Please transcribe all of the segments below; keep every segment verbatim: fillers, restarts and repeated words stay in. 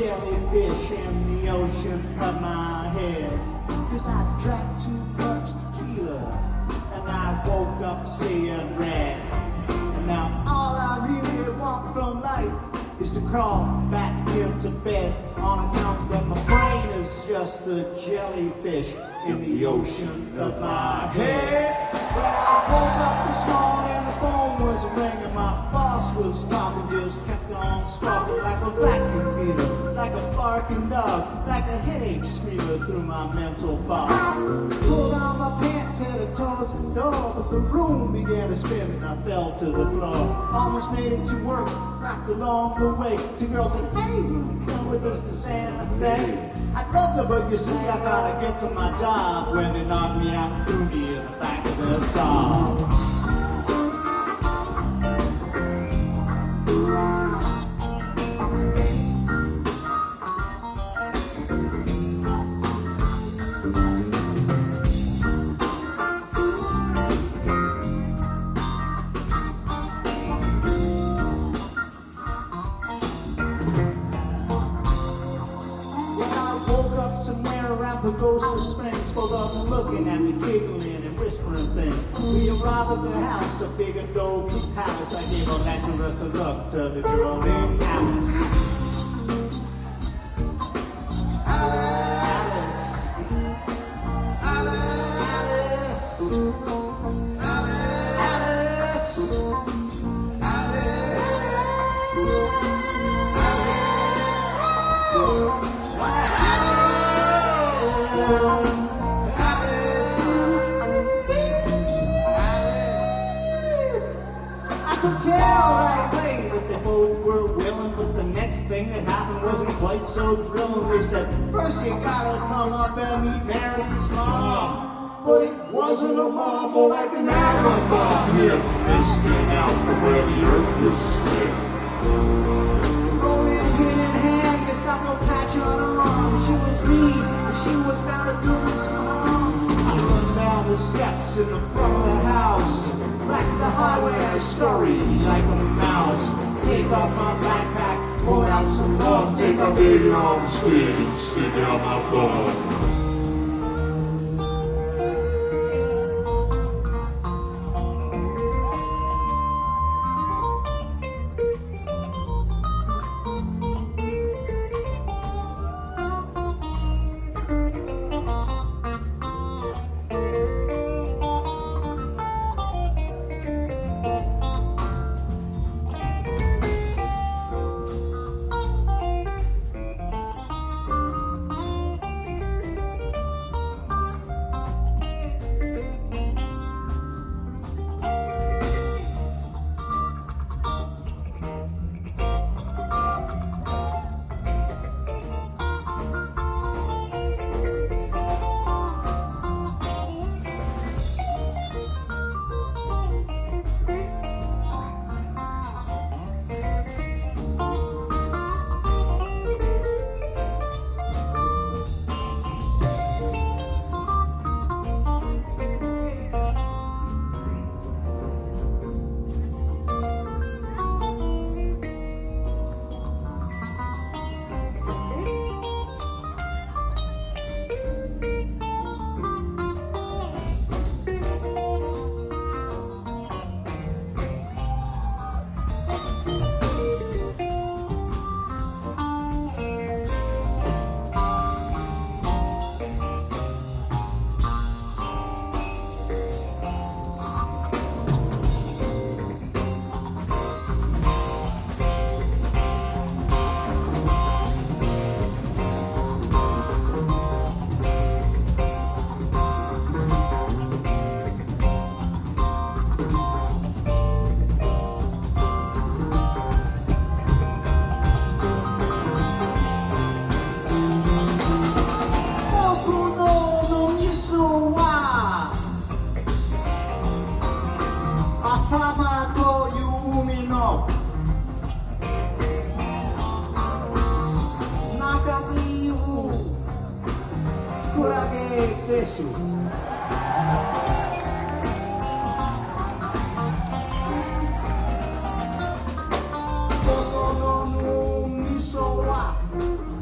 jellyfish in the ocean of my head. Cause I drank too much tequila and I woke up seeing red. And now all I really want from life is to crawl back into bed, on account that my brain is just a jellyfish in the ocean of my head. When I woke up this morning, the phone was ringing, my boss was talking, just kept on stalking like a vacuum cleaner, like a barking dog, like a headache screaming through my mental fog. Pulled on my pants, headed towards the door, but the room began to spin and I fell to the floor. Almost made it to work, flapped along the way. Two girls said, hey, you come with us to Santa Fe. I loved her, but you see, I gotta get to my job when they knocked me out and threw me in the back of their Saab. Pagosa Springs, both of them looking at me, giggling and whispering things. We arrived at the house, a big adobe palace. I gave a lecherous look to the girl named Alice. Alice, Alice, Alice, Alice, Alice, Alice. I could tell right away that they both were willing, but the next thing that happened wasn't quite so thrilling. They said, first you gotta come up and meet Mary's mom. But it wasn't a mom, more like an atom bomb. Hit this thing out from where the earth was split. Rolling pin in hand, guess I'm no patch on her arm. She was mean, and she was bound to do me some harm. I run down the steps in the front of the house. Back to the highway I scurry like a mouse. Take off my backpack, pull out some love, take a big long swig and stick out my bum. Isso. No, no, no, no, mi so wa.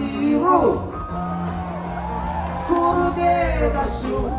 어디로 고르게 다수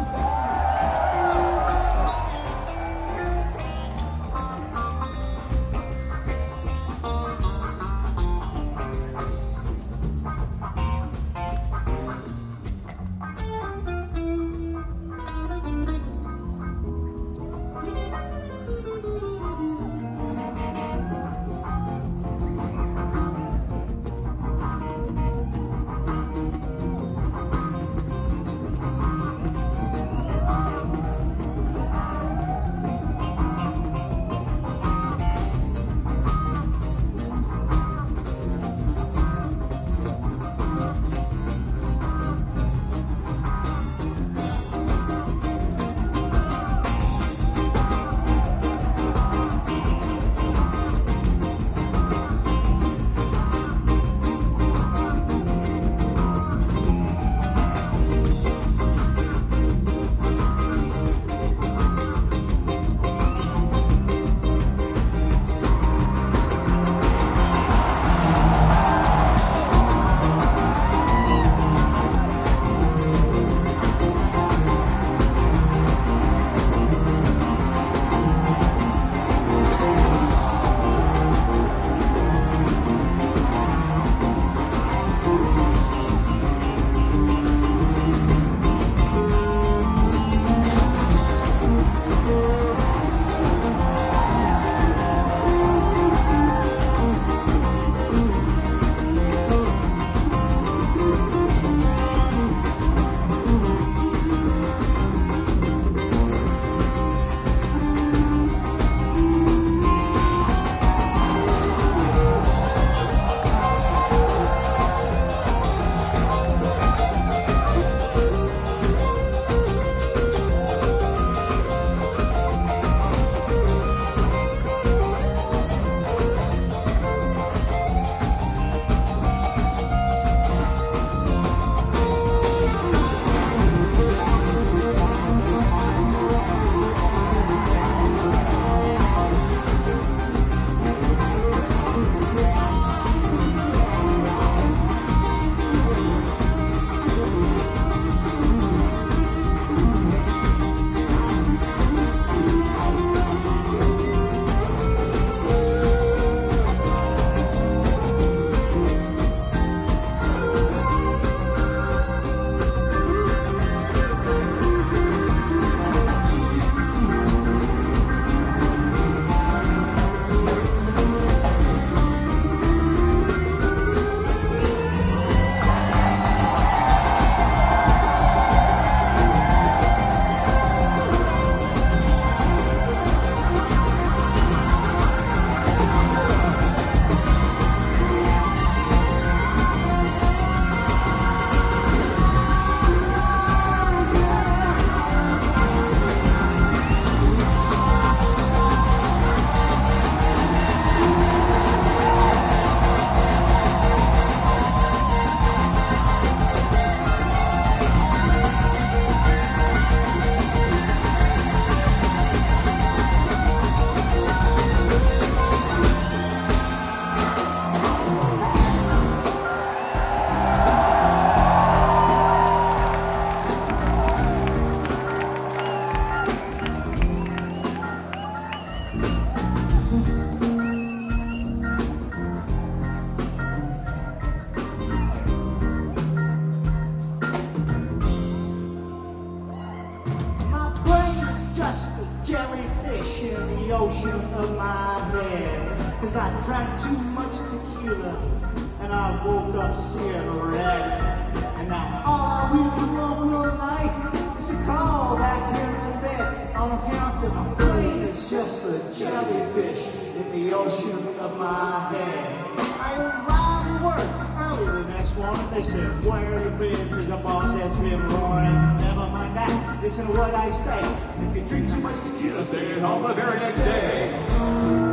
jellyfish in the ocean of my head. Cause I drank too much tequila and I woke up seeing red. And now all I really want tonight is to crawl back into bed on account that my brain is just a jellyfish in the ocean of my head. I arrived at work early the next morning. They said, where you been? Cause the boss has been roaring. Never mind that, listen to what I say. If you drink too much tequila, stay at home the very next day.